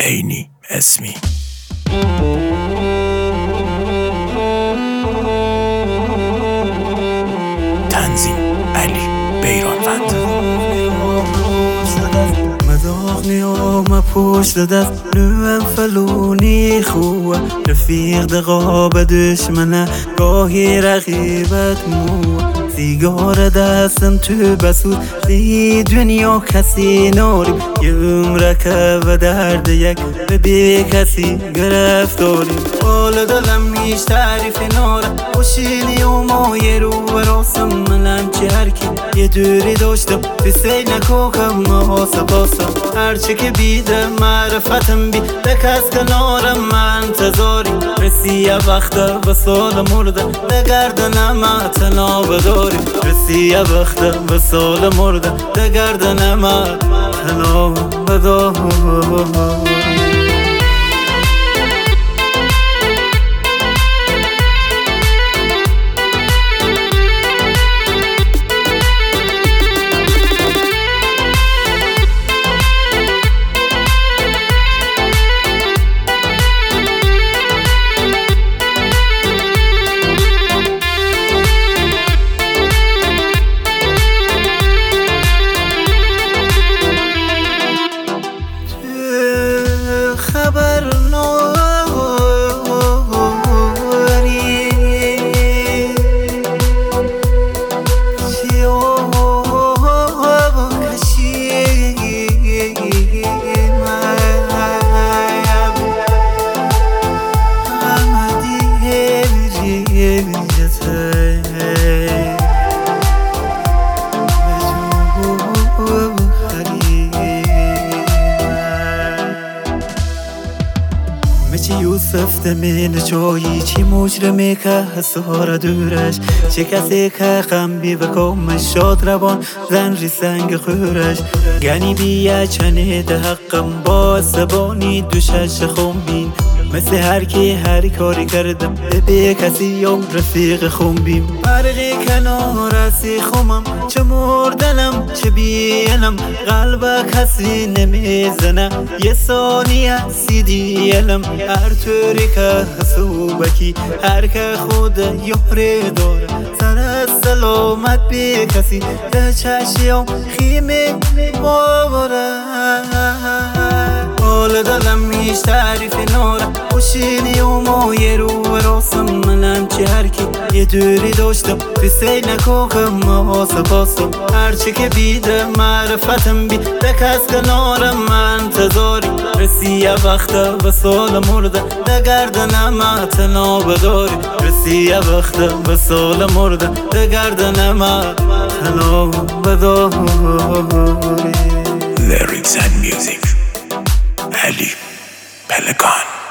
عینی اسمی. تنظیم علی بیرانوند. مداغني وما پشت دست نوم فلونی خوه رفیق دقابه دشمنه گاهی رقیبت مو سیگار دستم تو بسود لی دنیا کسی ناری یه عمره که و درد یک به بی کسی گرفتاری حال دلم هیچ تعریف ناره خوشینی و مایه رو براسم منم چه هرکی یه دوری داشتم تو سینکو کم حاسه باسم هرچه که بیده معرفتم بی دکس کنارم من انتظاری رسی یه وقت به سال مرده دگردنم تناب داری رسی یه وقت به سال مرده دگردنم تناب داری. چی یوسف دمین چایی چی مجرمی که حسار دورش چه کسی که غم بی بکامش شاد روان زن ری سنگ خورش گنی بیه چنید حقم با سبانی دوشش خون بین مثل هر کی هر کاری کردم به کسی یا رفیق خون بیم فرقی کنار اسی خومم چه مردنم چه بیلم قلب کسی نمیزنه یه ثانیه سیدیلم هر طوری که حسوبکی هر که خود یاری داره سر سلامت بی کسی ده چشیم خیمه باباره حال دلم هیچ تعریف ناره خوشینی و مایه رو براسم منم چه هرکی یه دوری داشتم تو سینکو کم حاسه باسم هرچه که بیده معرفتم بی دکس کنارم من انتظاری رسی یه وقت به سال مرده دگردنم تناب داری رسی یه وقت به سال مرده دگردنم تناب داری. Lyrics and music علی پلکان.